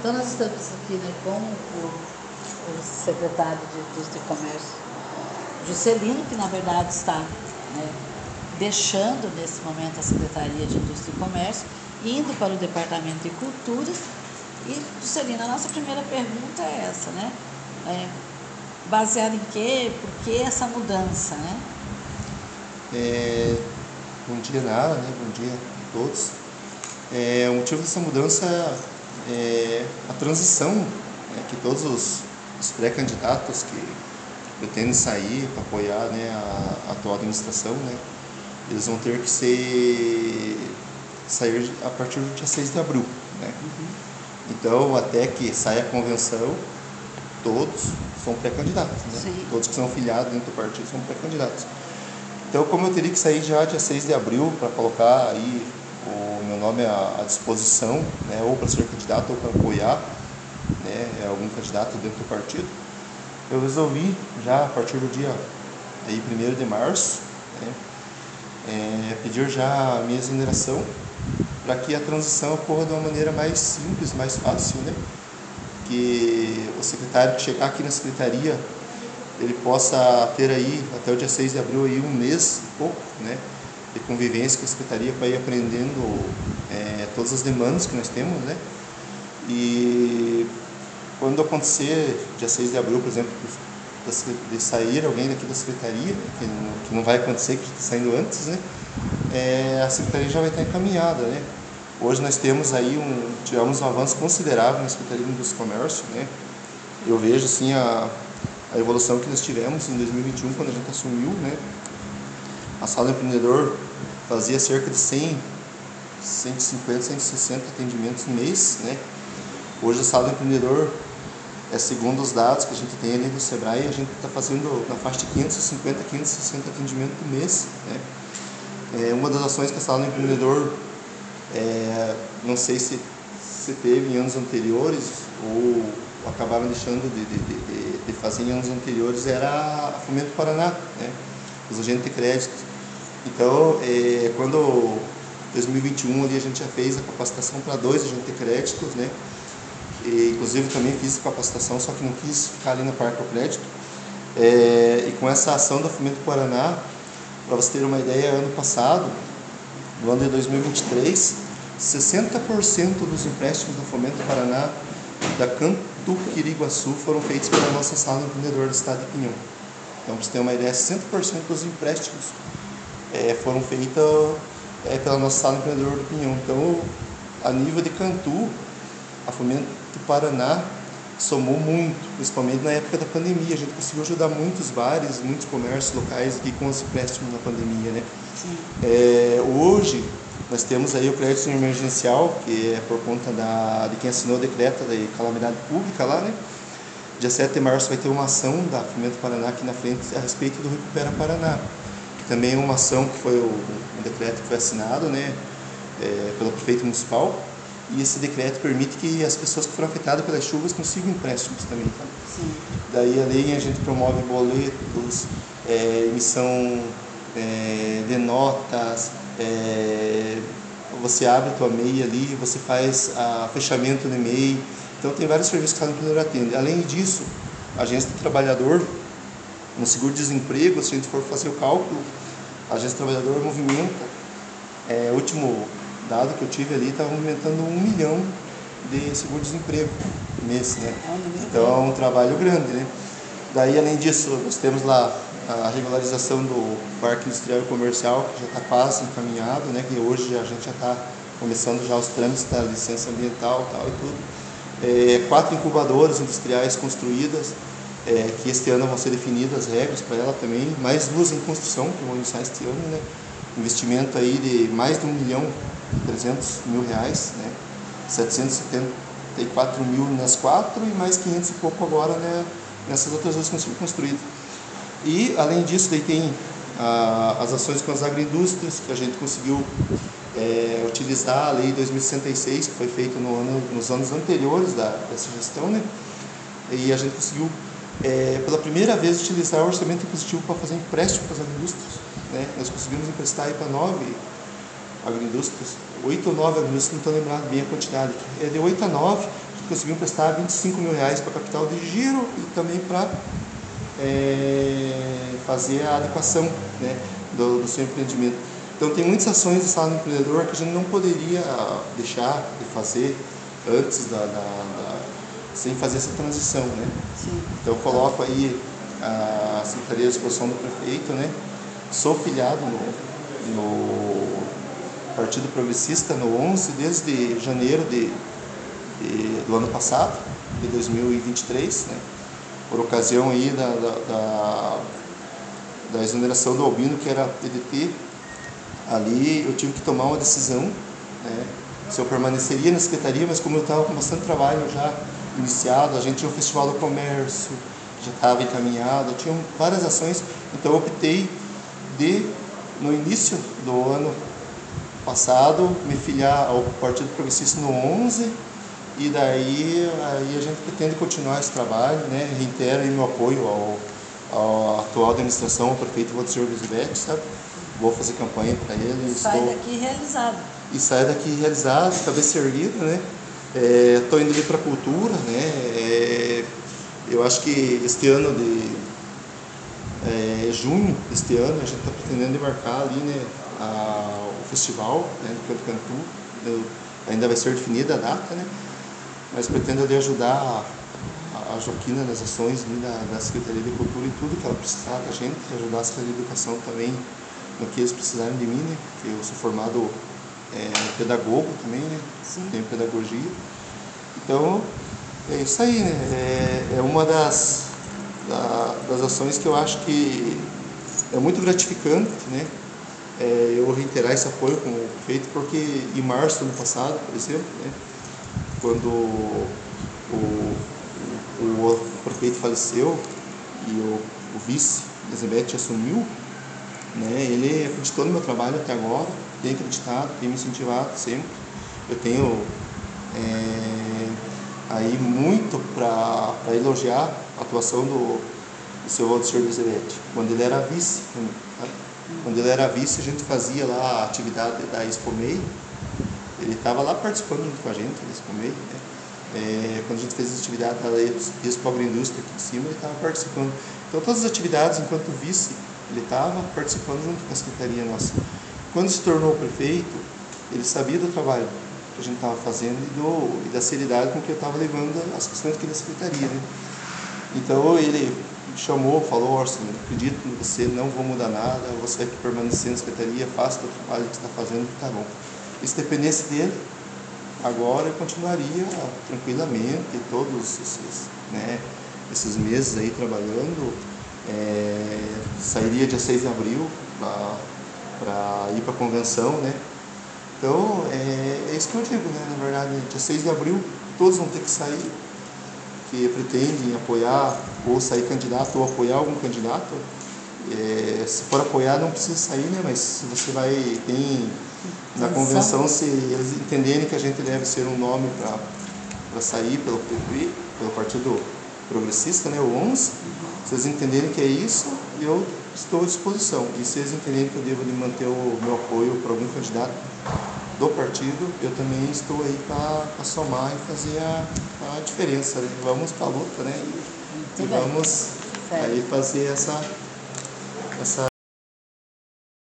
Então nós estamos aqui, né, com o secretário de Indústria e Comércio, Juscelino, que na verdade está, né, deixando nesse momento a Secretaria de Indústria e Comércio, indo para o Departamento de Cultura. E, Juscelino, a nossa primeira pergunta é essa, né? Baseada em quê? Por que essa mudança, né? Bom dia, Nara, né? Bom dia a todos. O motivo dessa mudança é a transição, né, que todos os pré-candidatos que pretendem sair para apoiar, né, a atual administração, né, eles vão ter que sair a partir do dia 6 de abril. Né? Então, até que saia a convenção, todos são pré-candidatos. Né? Todos que são filiados dentro do partido são pré-candidatos. Então, como eu teria que sair já dia 6 de abril para colocar aí o meu nome à disposição, né, ou para ser candidato ou para apoiar, né, algum candidato dentro do partido, eu resolvi já a partir do dia aí, 1º de março, né, pedir já a minha exoneração para que a transição ocorra de uma maneira mais simples, mais fácil, né, que o secretário que chegar aqui na secretaria ele possa ter aí até o dia 6 de abril aí um mês e pouco, né, de convivência com a secretaria para ir aprendendo todas as demandas que nós temos, né? E quando acontecer dia 6 de abril, por exemplo, de sair alguém daqui da secretaria, que não vai acontecer, que está saindo antes, né? A secretaria já vai estar encaminhada, né? Hoje nós temos aí tivemos um avanço considerável na Secretaria de Indústria e Comércio, né? Eu vejo assim a evolução que nós tivemos em 2021 quando a gente assumiu, né? A Sala do Empreendedor fazia cerca de 100, 150, 160 atendimentos no mês, né? Hoje a Sala do Empreendedor, segundo os dados que a gente tem ali do Sebrae, a gente está fazendo na faixa de 550, 560 atendimentos por mês, né? Uma das ações que a Sala do Empreendedor, não sei se teve em anos anteriores ou acabaram deixando de fazer em anos anteriores, era a Fomento Paraná, né? Os agentes de crédito. Então, quando 2021 ali a gente já fez a capacitação para 2 agentes de crédito, né? E, inclusive também fiz a capacitação, só que não quis ficar ali no Parque do Crédito. E com essa ação da Fomento Paraná, para você ter uma ideia, ano passado, no ano de 2023, 60% dos empréstimos da Fomento Paraná da Canto Quiriguaçu foram feitos pela nossa Sala do Empreendedor do Estado de Pinhão. Então, para você ter uma ideia, 60% dos empréstimos foram feitos pela nossa Sala do Empreendedor do Pinhão. Então, a nível de Cantu, a Fomento Paraná somou muito, principalmente na época da pandemia. A gente conseguiu ajudar muitos bares, muitos comércios locais aqui com os empréstimos na pandemia, né? Hoje, nós temos aí o crédito emergencial, que é por conta de quem assinou o decreto de calamidade pública lá, né? Dia 7 de março vai ter uma ação da Fomento Paraná aqui na frente a respeito do Recupera Paraná. Que também é uma ação que foi um decreto que foi assinado, né, pelo prefeito municipal. E esse decreto permite que as pessoas que foram afetadas pelas chuvas consigam empréstimos também. Tá? Daí além a gente promove boletos, emissão de notas, você abre a tua MEI ali, você faz fechamento do MEI. Então tem vários serviços que a Sala do Empreendedor atende. Além disso, a agência do trabalhador, no seguro-desemprego, se a gente for fazer o cálculo, a agência do trabalhador movimenta, o último dado que eu tive ali, estava movimentando 1 milhão de seguro-desemprego mês, né? Então é um trabalho grande, né? Daí, além disso, nós temos lá a regularização do Parque Industrial e Comercial, que já está quase encaminhado, né? Que hoje a gente já está começando já os trâmites da licença ambiental tal, e tudo. 4 incubadoras industriais construídas, que este ano vão ser definidas as regras para ela também, mais 2 em construção, que vão iniciar este ano, né? Investimento aí de mais de R$1.300.000, né? 774 mil nas 4 e mais 500 e pouco agora, né, nessas outras 2 que foram construídas. E, além disso, daí tem as ações com as agroindústrias, que a gente conseguiu utilizar a Lei 2066, que foi feita nos anos anteriores dessa gestão, né? E a gente conseguiu, pela primeira vez, utilizar o orçamento impositivo para fazer empréstimo para as agroindústrias, né? Nós conseguimos emprestar para 9 agroindústrias, 8 ou 9 agroindústrias, não estou lembrado bem a quantidade, de 8 a 9, conseguiu emprestar 25 mil reais para capital de giro e também para fazer a adequação, né, do seu empreendimento. Então tem muitas ações de Sala do Empreendedor que a gente não poderia deixar de fazer antes sem fazer essa transição, né? Sim. Então eu coloco aí a Secretaria de Exposição do Prefeito, né? Sou filiado no Partido Progressista no 11 desde janeiro do ano passado, de 2023, né? Por ocasião aí da exoneração do Albino, que era PDT. Ali eu tive que tomar uma decisão, né, se eu permaneceria na Secretaria, mas como eu estava com bastante trabalho já iniciado, a gente tinha o Festival do Comércio, já estava encaminhado, tinha várias ações, então eu optei no início do ano passado, me filiar ao Partido Progressista no 11, e daí a gente pretende continuar esse trabalho, né, reitero aí meu apoio à atual administração, ao prefeito Walter Elisabeth, sabe? Vou fazer campanha para ele. Sai daqui realizado. E sai daqui realizado, cabeça erguida, né? Estou indo ali para a cultura, né? Eu acho que este ano junho deste ano, a gente está pretendendo embarcar ali, né, o festival, né, do Canto Cantu. Ainda vai ser definida a data, né? Mas pretendo ali ajudar a Joaquina nas ações ali da Secretaria de Cultura e tudo que ela precisar da gente, ajudar a Secretaria de Educação também no que eles precisarem de mim, né? Porque eu sou formado pedagogo também, né? Sim. Tenho pedagogia. Então, é isso aí, né? É uma das ações que eu acho que é muito gratificante, né? Eu reiterar esse apoio com o prefeito, porque em março do ano passado, por exemplo, né? Quando o prefeito faleceu e o vice, Elizabeth, assumiu, né, ele acreditou no meu trabalho até agora, tem acreditado, tem me incentivado sempre. Eu tenho aí muito para elogiar a atuação do seu Walter Elisabeth, quando ele era vice. Tá? Quando ele era vice, a gente fazia lá a atividade da Expomei, ele estava lá participando junto com a gente da Expomei, né? Quando a gente fez as atividades da Expo Agroindústria aqui em cima, ele estava participando. Então todas as atividades, enquanto vice, ele estava participando junto com a secretaria nossa. Quando se tornou prefeito, ele sabia do trabalho que a gente estava fazendo e da seriedade com que eu estava levando as questões aqui da secretaria, né? Então ele me chamou, falou: Orson, acredito em você, não vou mudar nada, você vai permanecer na secretaria, faça o trabalho que você está fazendo, que está bom. E se dependesse dele, agora eu continuaria tranquilamente todos esses meses aí trabalhando. Sairia dia 6 de abril para ir para a convenção, né? Então, é isso que eu digo, né? Na verdade, dia 6 de abril todos vão ter que sair, que pretendem apoiar ou sair candidato ou apoiar algum candidato. Se for apoiar, não precisa sair, né? Mas se você tem na convenção, se eles entenderem que a gente deve ser um nome para sair pelo PP, pelo Partido Progressista, né, o 11, se eles entenderem que é isso, eu estou à disposição. E se eles entenderem que eu devo manter o meu apoio para algum candidato do partido, eu também estou aí para somar e fazer a diferença, né? Vamos para a luta, né? E vamos aí fazer essa